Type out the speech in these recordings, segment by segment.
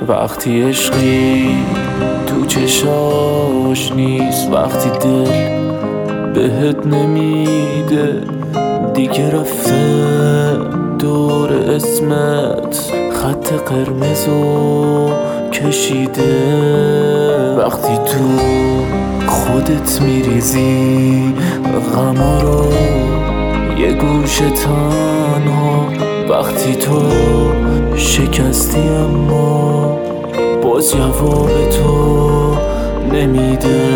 وقتی عشقی تو چشاش نیست، وقتی دل بهت نمیده دیگه، رفته دور اسمت خط قرمزو کشیده. وقتی تو خودت میریزی غما رو یه گوشه تنها، وقتی تو شکستی اما باز جواب تو نمیده.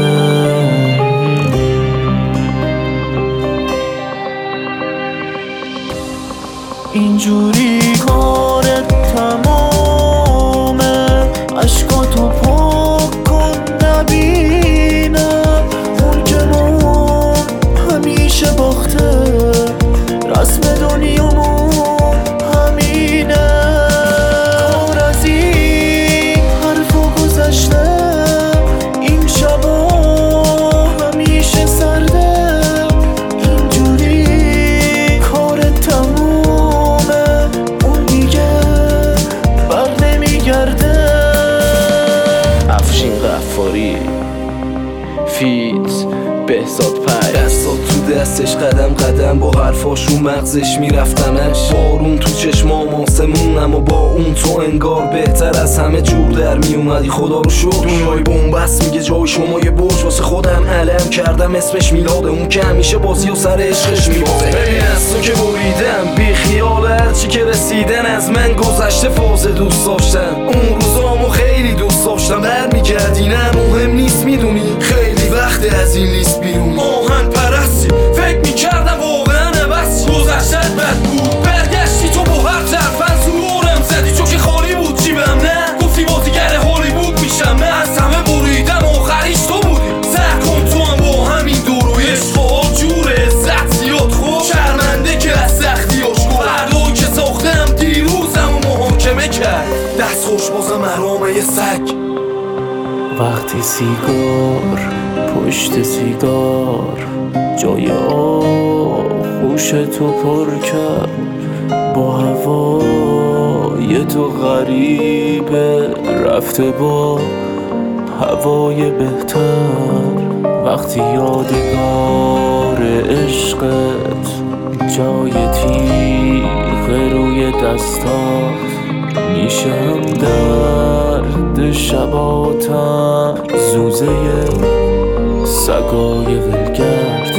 اینجوری کارت تمامه، عشقاتو پاک کن نبینم اون که ما همیشه باخته، رسم دنیامون همینه. کار از این حرفا گذشته، این شبا همیشه سرده. اینجوری کارت تمومه، اون دیگه بر نمیگرده. افشین غفاری فیت بهزاد پای، دستات تو دستش قدم قدم با حرفاشون مغزش میرفتمش. بارون تو چشمام آسمون، اما با اون تو انگار بهتر از همه جور در میومدی. خدا رو شکر دنیای بنبست میگه جای شما یه برج، واسه خودم علم کردم اسمش میلاده، اون که همیشه بازی و سر عشقش میبازه. ببین از تو که بریدم بی خیال، هرچی که رسیدن از من گذشته فاز دوست داشتم. اون روزامو خیلی دوست داشتم، برمیگردی نه مهم نیست میدونی، خیلی وقت از این لیست بیرونی. آهن پرستی فکر میکردم واقعا عوض، گذشتت بد بود برگشتی تو با هر طرفن سرورم زدی، چون که خالی بود جیبم نه گفتی بازیگر هالیوود میشم. من از همه بریدم آخریش تو بودی، سر کن تو هم با همین دوروی عشقا جور عزت زیاد خوب شرمنده که از سختی آشکار. فردایی که ساختم دیروزم و محاکمه کرد، دست خوش بازم حرامه یه سگ. وقتی سیگار پشت سیگار جای آغوش تو پر کرد، با هوای تو غریبه رفته با هوای بهتر. وقتی یادگار عشقت جای تیغ روی دستات میشه، هم درد شباتم زوزه سگای ولگرد.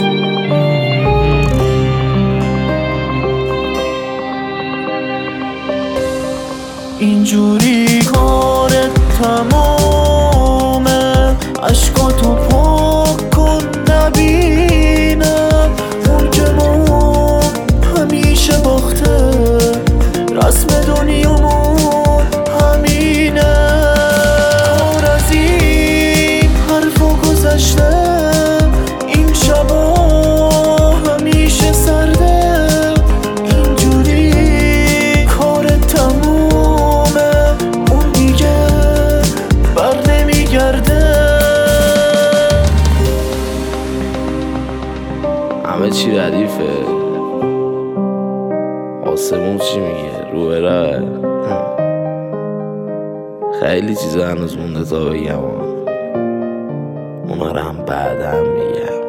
اینجوری کارت تمامه، عشقاتو پاک کن نبینم اون که ما همیشه باخته، رسم دنیامون همینه. کار از این حرفا گذشته، این شبا همیشه سرده. اینجوری کارت تمومه، اون دیگه بر نمیگرده. همه چی ردیفه، آسمون چی میگه رو بره، خیلی چیزا هنوز مونده تا بگم، اونا رو هم بعدم میگم.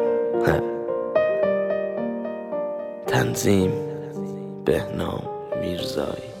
تنظیم بهنام میرزایی.